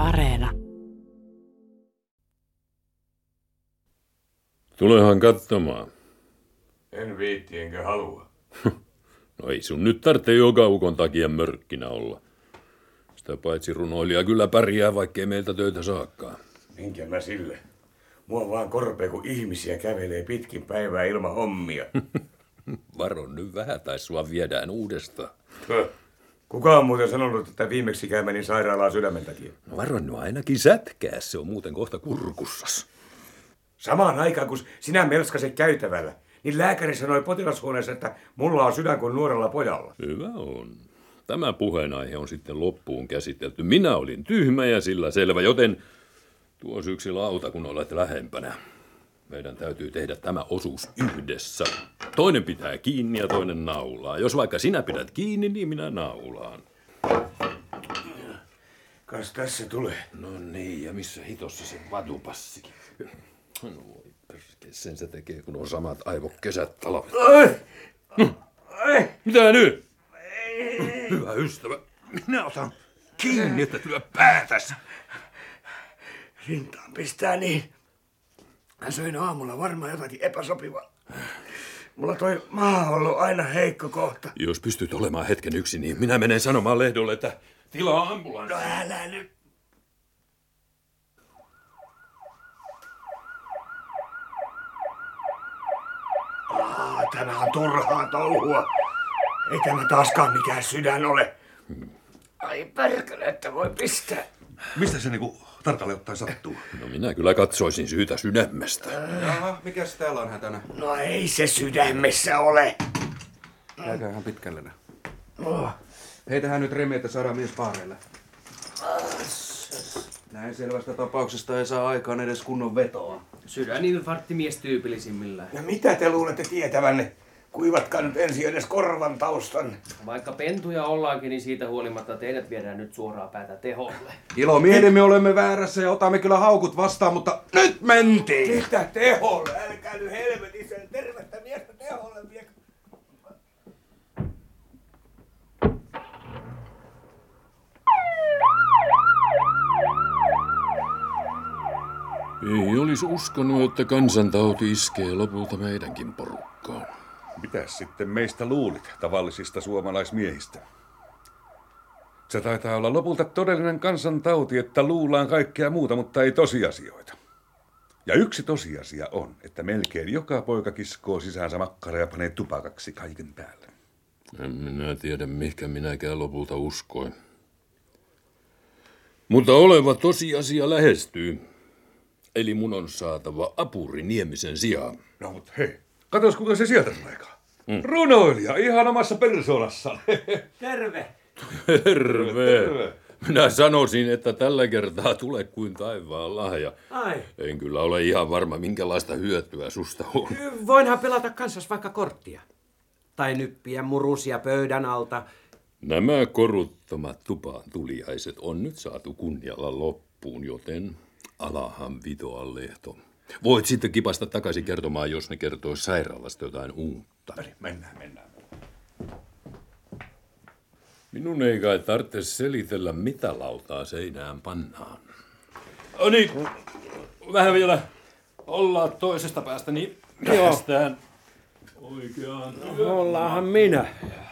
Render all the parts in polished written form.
Areena. Tulehan katsomaan. En viitti enkä halua. No ei sun nyt tarvitse joka ukon takia mörkkinä olla. Sitä paitsi runoilija kyllä pärjää, vaikkei meiltä töitä saakaan. Minkä mä sille? Mua vaan korpee, kun ihmisiä kävelee pitkin päivää ilman hommia. Varo nyt vähän, tai sua viedään uudestaan. Kuka on muuten sanonut, että viimeksi käymäni sairaalaa sydämen takia? No varo nyt ainakin sätkää, se on muuten kohta kurkussas. Samaan aikaan, kun sinä melskaset käytävällä, niin lääkäri sanoi potilashuoneessa, että mulla on sydän kuin nuorella pojalla. Hyvä on. Tämä puheenaihe on sitten loppuun käsitelty. Minä olin tyhmä ja sillä selvä, joten tuo yksi lauta, kun olet lähempänä. Meidän täytyy tehdä tämä osuus yhdessä. Toinen pitää kiinni ja toinen naulaa. Jos vaikka sinä pidät kiinni, niin minä naulaan. Kas tässä tulee. No niin, ja missä hitossa se vatupassikin? No voi perkele, sen se tekee, kun on samat aivokesät talvet. Mitä nyt? Hyvä ystävä, minä otan kiinni, että työ päätäs. Rintaan pistää niin. Mä söin aamulla varmaan jotakin epäsopivaa. Mulla toi maa on ollut aina heikko kohta. Jos pystyt olemaan hetken yksin, niin minä menen sanomaan lehdolle, että tilaa ambulanssi. No älä nyt. Tämä on turhaa touhua. Ei tämä taaskaan mikään sydän ole. Ai perkele, että voi pistää. Mistä se niinku tarkalleen ottaen sattuu? No minä kyllä katsoisin syytä sydämestä. Jaha, mikäs täällä on hätänä? No ei se sydämessä ole. Jääköhän pitkälle. Heitähän nyt remeitä saadaan mies paareille. Näin selvästä tapauksesta ei saa aikaan edes kunnon vetoa. Sydäninfarktimies tyypillisimmillään. No mitä te luulette tietävänne? Kuivatkaa nyt ensin edes korvan taustan. Vaikka pentuja ollaankin, niin siitä huolimatta teidät viedään nyt suoraan päätä teholle. Ilomielemme olemme väärässä ja otamme kyllä haukut vastaan, mutta nyt mentiin! Mitä teholle? Älkää nyt helvetissä tervettä miestä teholle vie. Ei olisi uskonut, että kansantauti iskee lopulta meidänkin porukkaan. Mitäs sitten meistä luulit, tavallisista suomalaismiehistä? Se taitaa olla lopulta todellinen kansantauti, että luullaan kaikkea muuta, mutta ei tosiasioita. Ja yksi tosiasia on, että melkein joka poika kiskoo sisäänsä makkara ja panee tupakaksi kaiken päälle. En minä tiedä, mihinkä minäkään lopulta uskoin. Mutta oleva tosiasia lähestyy. Eli mun on saatava apuri Niemisen sijaan. No mut hei, katos kuinka se sieltä tuleekaan. Runoilija, ihan omassa persoonassaan. Terve! Terve! Minä sanoisin, että tällä kertaa tule kuin taivaan lahja. Ai. En kyllä ole ihan varma, minkälaista hyötyä susta on. Voinhan pelata kanssas vaikka korttia. Tai nyppiä murusia pöydän alta. Nämä koruttomat tupaan tuliaiset on nyt saatu kunnialla loppuun, joten alahan vitoa lehto. Voit sitten kipasta takaisin kertomaan, jos ne kertoo sairaalasta jotain uutta. Mennään. Minun ei kai tarvitse selitellä, mitä lautaa seinään pannaan. No niin, vähän vielä ollaan toisesta päästä, niin päästään oikeaan. Ollaanhan minä.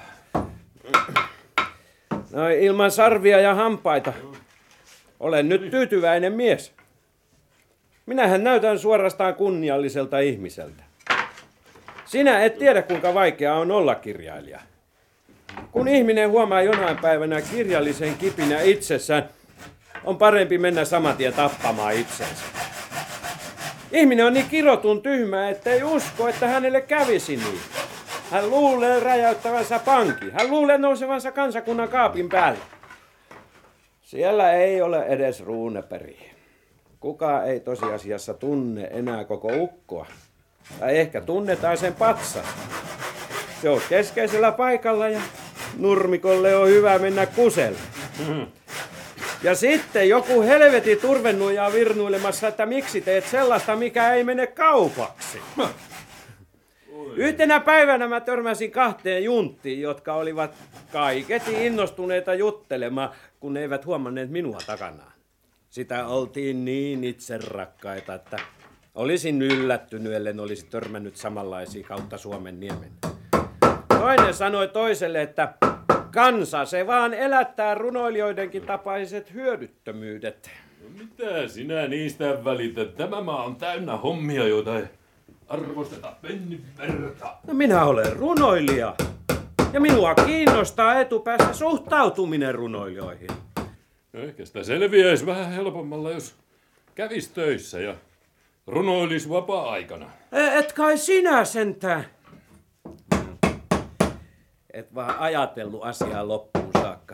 No ilman sarvia ja hampaita. Olen nyt tyytyväinen mies. Minähän näytän suorastaan kunnialliselta ihmiseltä. Sinä et tiedä, kuinka vaikeaa on olla kirjailija. Kun ihminen huomaa jonain päivänä kirjallisen kipinä itsessään, on parempi mennä saman tien tappamaan itsensä. Ihminen on niin kirotun tyhmä, ettei usko, että hänelle kävisi niin. Hän luulee räjäyttävänsä pankin. Hän luulee nousevansa kansakunnan kaapin päälle. Siellä ei ole edes Runebergia. Kukaan ei tosiasiassa tunne enää koko ukkoa. Tai ehkä tunnetaan sen patsas. Se on keskeisellä paikalla ja nurmikolle on hyvä mennä kuselle. Ja sitten joku helveti turvennuija virnuilemassa, että miksi teet sellaista, mikä ei mene kaupaksi. Yhtenä päivänä mä törmäsin 2 junttiin, jotka olivat kaiketi innostuneita juttelemaan, kun ne eivät huomanneet minua takanaan. Sitä oltiin niin itserakkaita, että olisin yllättynyt, ellen olisi törmännyt samanlaisia kautta Suomen niemen. Toinen sanoi toiselle, että kansa se vaan elättää runoilijoidenkin tapaiset hyödyttömyydet. No mitä sinä niistä välität? Tämä maa on täynnä hommia, joita ei arvosteta pennin verta. No minä olen runoilija. Ja minua kiinnostaa etupäässä suhtautuminen runoilijoihin. No ehkä sitä selviäisi vähän helpommalla, jos kävis töissä ja runoilis vapaa-aikana. Et kai sinä sentään. Et vaan ajatellut asiaa loppuun saakka.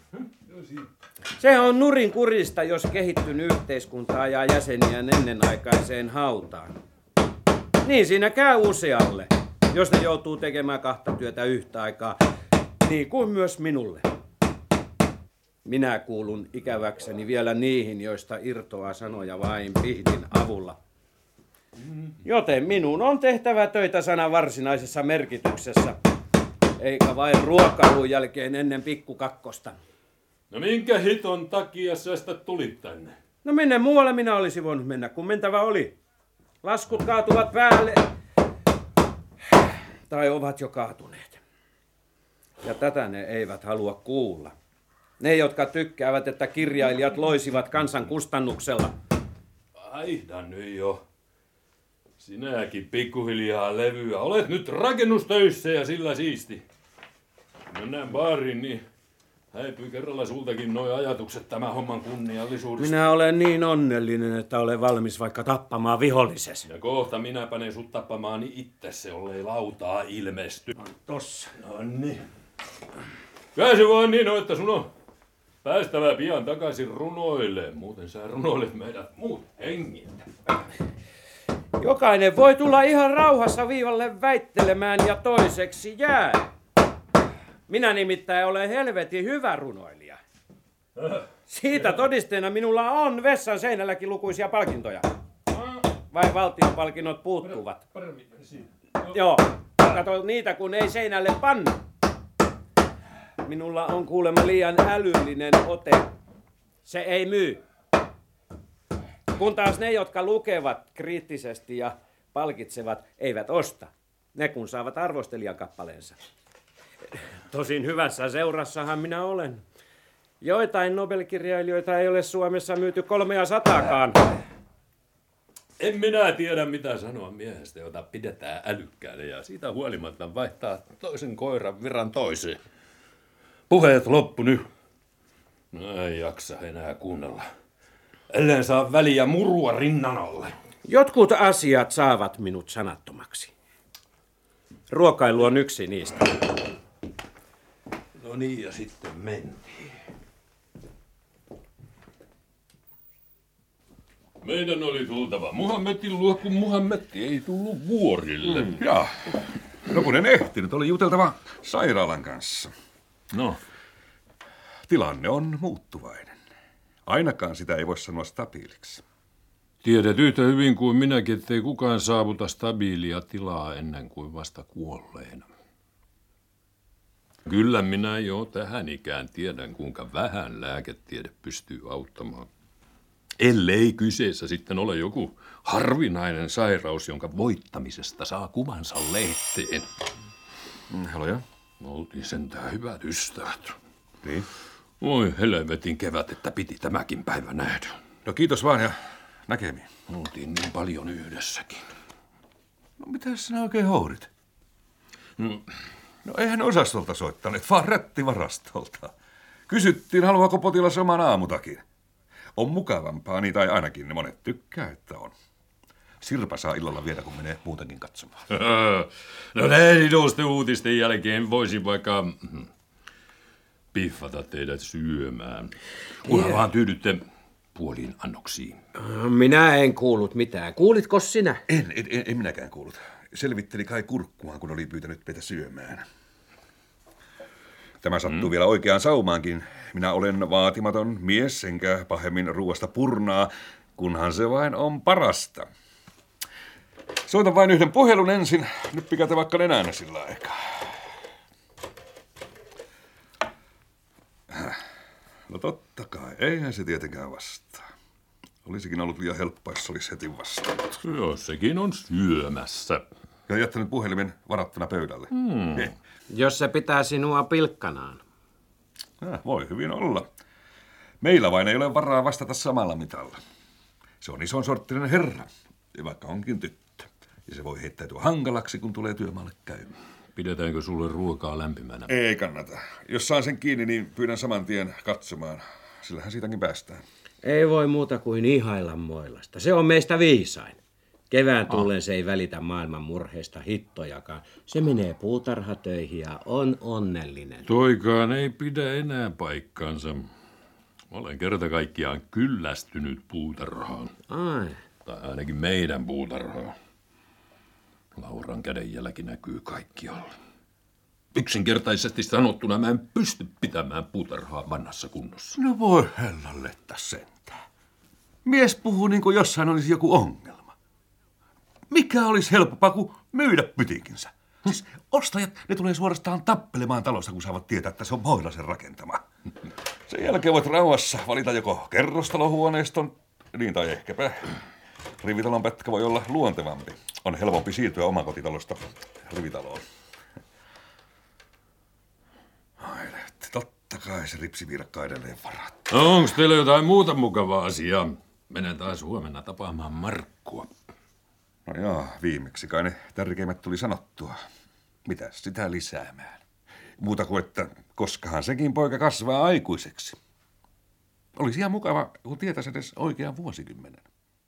Se on nurin kurista, jos kehittynyt yhteiskunta ajaa jäseniä ennenaikaiseen hautaan. Niin siinä käy usealle, jos ne joutuu tekemään 2 työtä yhtä aikaa, niin kuin myös minulle. Minä kuulun ikäväkseni vielä niihin, joista irtoaa sanoja vain pihdin avulla. Joten minun on tehtävä töitä sanan varsinaisessa merkityksessä, eikä vain ruokailun jälkeen ennen pikkukakkosta. No minkä hiton takia sä sitä tulit tänne? No minne muualle minä olisi voinut mennä, kun mentävä oli. Laskut kaatuvat päälle. Tai ovat jo kaatuneet. Ja tätä ne eivät halua kuulla. Ne, jotka tykkäävät, että kirjailijat loisivat kansan kustannuksella. Vaihda nyt jo. Sinäkin pikkuhiljaa levyä. Olet nyt rakennustöissä ja sillä siisti. Mennään baariin, niin häipyy kerralla sultakin nuo ajatukset tämän homman kunniallisuudesta. Minä olen niin onnellinen, että olen valmis vaikka tappamaan vihollisesi. Ja kohta minä panen sut tappamaani itse, jollei lautaa ilmesty. Tossa. Nonni. Kai se vaan niin on, että sun on päästävä pian takaisin runoille. Muuten sä runoilet meidät muut hengiltä. Jokainen voi tulla ihan rauhassa viivalle väittelemään ja toiseksi jää. Minä nimittäin olen helvetin hyvä runoilija. Siitä todisteena minulla on vessan seinälläkin lukuisia palkintoja. Vai valtion palkinnot puuttuvat? Joo, kato niitä kun ei seinälle panna. Minulla on kuulemma liian älyllinen ote. Se ei myy. Kun taas ne, jotka lukevat kriittisesti ja palkitsevat, eivät osta. Ne kun saavat arvostelijan kappaleensa. Tosin hyvässä seurassahan minä olen. Joitain Nobel-kirjailijoita ei ole Suomessa myyty 300kaan. En minä tiedä mitä sanoa miehestä, jota pidetään älykkäänä ja siitä huolimatta vaihtaa toisen koiran viran toiseen. Puheet loppu nyt. No ei jaksa enää kuunnella. Ellen saa väliä murua rinnan alle. Jotkut asiat saavat minut sanattomaksi. Ruokailu on yksi niistä. No niin, ja sitten mentiin. Meidän oli tultava Muhammedin luo, kun Muhammed ei tullut vuorille. Jaa. No kun en ehtinyt, oli juteltava sairaalan kanssa. No, Tilanne on muuttuvainen. Ainakaan sitä ei voi sanoa stabiiliksi. tiedät yhtä hyvin kuin minäkin, ettei kukaan saavuta stabiilia tilaa ennen kuin vasta kuolleena. Kyllä minä jo tähän ikään tiedän, kuinka vähän lääketiede pystyy auttamaan. Ellei kyseessä sitten ole joku harvinainen sairaus, jonka voittamisesta saa kuvansa lehteen. Haloja? Oltiin sentään hyvät ystävät. Niin. Oi helvetin kevät, että piti tämäkin päivä nähdä. No kiitos vaan ja näkemiin. Oltiin niin paljon yhdessäkin. No mitä sinä oikein houdit? No eihän osastolta soittaneet, vaan rättivarastolta. Kysyttiin, haluaako potilas oman aamutakin. On mukavampaa, niin tai ainakin ne monet tykkää, että on. Sirpa saa illalla viedä, kun menee muutenkin katsomaan. No näin uutisten jälkeen voisin vaikka piffata teidät syömään. Kunhan vaan tyydytte puoliin annoksiin. Minä en kuullut mitään. Kuulitko sinä? En minäkään kuullut. Selvitteli kai kurkkuaan, kun oli pyytänyt meitä syömään. Tämä sattuu vielä oikeaan saumaankin. Minä olen vaatimaton mies, enkä pahemmin ruoasta purnaa, kunhan se vain on parasta. Soitan vain yhden puhelun ensin. Nyt pikätä vaikka nenänä sillä aikaa. No totta kai, eihän se tietenkään vastaa. Olisikin ollut liian helppoa, jos olisi heti vastannut. Joo, sekin on syömässä. Ja jättänyt puhelimen varattuna pöydälle. Jos se pitää sinua pilkkanaan. Voi hyvin olla. Meillä vain ei ole varaa vastata samalla mitalla. Se on ison sorttinen herra, vaikka onkin tyttö. Ja se voi heittäytyä hankalaksi, kun tulee työmaalle käymään. Pidetäänkö sulle ruokaa lämpimänä? Ei kannata. Jos saan sen kiinni, niin pyydän saman tien katsomaan. Sillähän siitäkin päästään. Ei voi muuta kuin ihailla Moilasta. Se on meistä viisain. Kevään tullen se ei välitä maailman murheista hittojakaan. Se menee puutarhatöihin ja on onnellinen. Toikaan ei pidä enää paikkaansa. Olen kerta kaikkiaan kyllästynyt puutarhaan. Ai. Tai ainakin meidän puutarhaan. Lauran kädenjälki näkyy kaikkialla. Yksinkertaisesti sanottuna mä en pysty pitämään puutarhaa vanhassa kunnossa. No voi hellalletta sentään. Mies puhuu niin kuin jossain olisi joku ongelma. Mikä olisi helpompaa kuin myydä pytikinsä? Siis ostajat, ne tulee suorastaan tappelemaan talosta, kun saavat tietää, että se on Moilasen rakentama. Sen jälkeen voit rauhassa valita joko kerrostalohuoneiston, niin tai ehkäpä rivitalon pätkä voi olla luontevampi. On helpompi siirtyä omakotitalosta rivitaloon. Ai, totta kai se ripsivirkka edelleen varattu. No, onko teillä jotain muuta mukavaa asiaa? Menen taas huomenna tapaamaan Markkua. No joo, viimeksi kai ne tärkeimmät tuli sanottua. Mitäs sitä lisäämään? Muuta kuin, että koskahan sekin poika kasvaa aikuiseksi. Olisi ihan mukava, kun tietäisi edes oikean vuosikymmenen.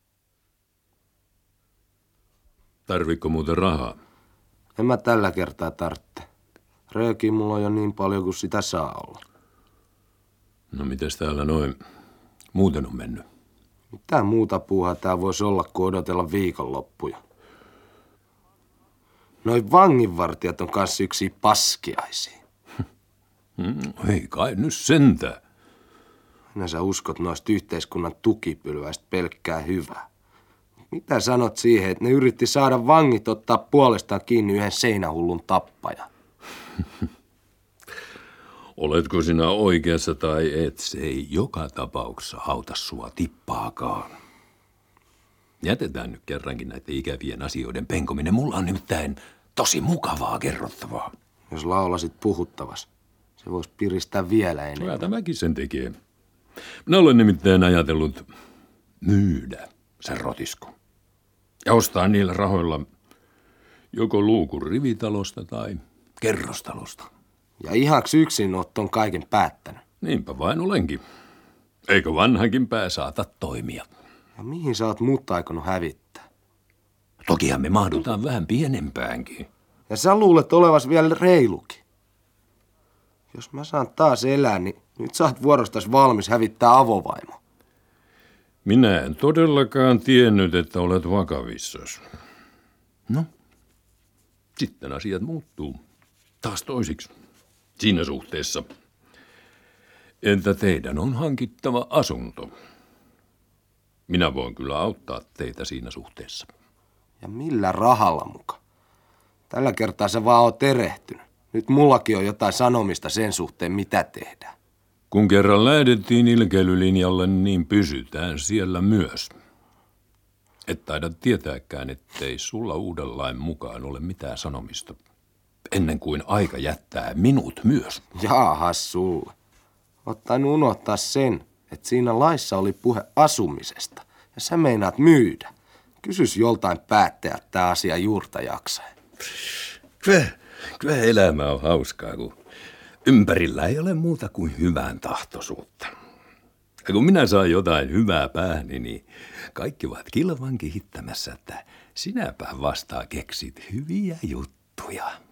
Tarvitko muuten rahaa? En mä tällä kertaa tarvitse. Röökiä mulla on jo niin paljon kuin sitä saa olla. No mites täällä noin muuten on mennyt? Mitä muuta puuhaa tää voisi olla kuin odotella viikonloppuja? Noi vanginvartijat on kanssa yksi paskiaisia. Ei kai nyt sentään. Minä sä uskot noista yhteiskunnan tukipylväistä pelkkää hyvää. Mitä sanot siihen, että ne yritti saada vangit ottaa puolestaan kiinni yhden seinähullun tappajan? Oletko sinä oikeassa tai et, se ei joka tapauksessa auta sua tippaakaan. Jätetään nyt kerrankin näiden ikävien asioiden penkominen. Mulla on nimittäin tosi mukavaa kerrottavaa. Jos laulasit puhuttavas, se voisi piristää vielä enemmän. Kyllä tämäkin sen tekee. Minä olen nimittäin ajatellut myydä sen rotisko. Ja ostaa niillä rahoilla joko luukun rivitalosta tai kerrostalosta. Ja ihaks yksin oot ton kaiken päättänyt. Niinpä vain olenkin. Eikö vanhankin pää saata toimia? Ja mihin sä oot mut aikonut hävittää? Tokihan me mahdutaan vähän pienempäänkin. Ja sä luulet olevas vielä reilukin. Jos mä saan taas elää, niin nyt sä oot vuorostas valmis hävittää avovaimo. Minä en todellakaan tiennyt, että olet vakavissasi. No, sitten asiat muuttuu taas toisiksi siinä suhteessa. Entä teidän on hankittava asunto? Minä voin kyllä auttaa teitä siinä suhteessa. Ja millä rahalla muka? Tällä kertaa sä vaan oot erehtynyt. Nyt mullakin on jotain sanomista sen suhteen, mitä tehdään. Kun kerran lähdettiin ilkeilylinjalle, niin pysytään siellä myös. Et taida tietääkään, ettei sulla uuden lain mukaan ole mitään sanomista. Ennen kuin aika jättää minut myös. Jaahas sulle. Oot tainnut unohtaa sen, että siinä laissa oli puhe asumisesta. Ja sä meinaat myydä. Kysys joltain päättäjältä tää asia juurta jaksaen. Kyllä elämä on hauskaa, kun ympärillä ei ole muuta kuin hyvän tahtoisuutta. Ja kun minä saan jotain hyvää päähäni, niin kaikki ovat kilvan kihittämässä, että sinäpä vastaa keksit hyviä juttuja.